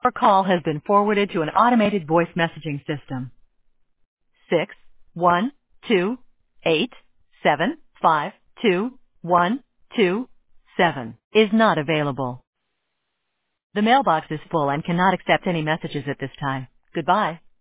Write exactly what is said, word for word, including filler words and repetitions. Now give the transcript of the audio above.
Your call has been forwarded to an automated voice messaging system. Six one two eight seven five two one two seven is not available. The mailbox is full and cannot accept any messages at this time. Goodbye.